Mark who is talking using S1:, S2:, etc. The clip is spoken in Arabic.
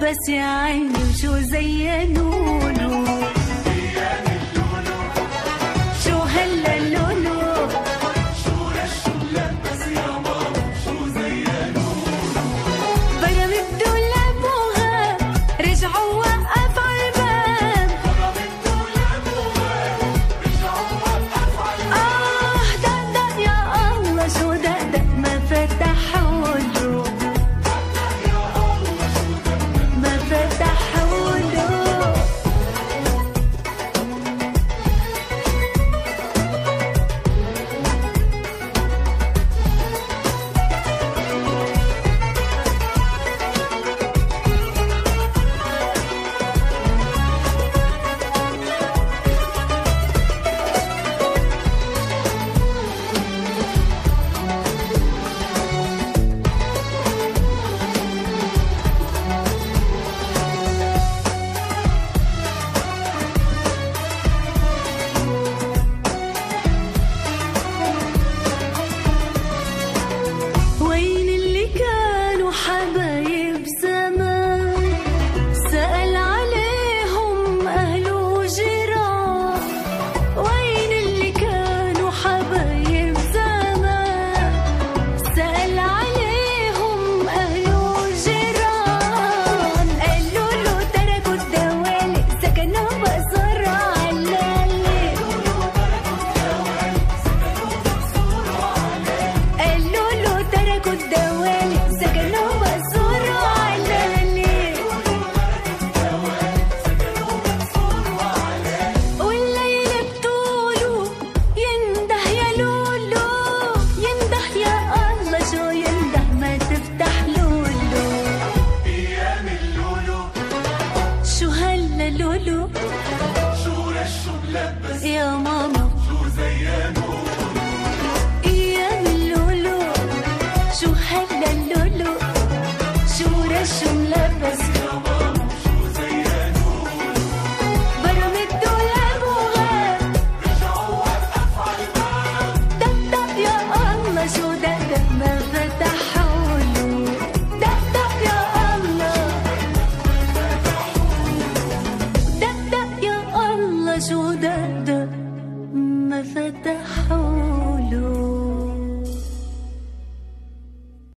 S1: لبس يا عيني وشو زينولو شو هلا لولو شو رشو لبس يا ماما شو زينولو برم الدولاب وغاب رجع ووقف عالباب برم الدولاب وغاب رجع ووقف عالباب دقدق يا الله شو دقدق ما فتحولو شو رشو لبس يا ماما شو زينولو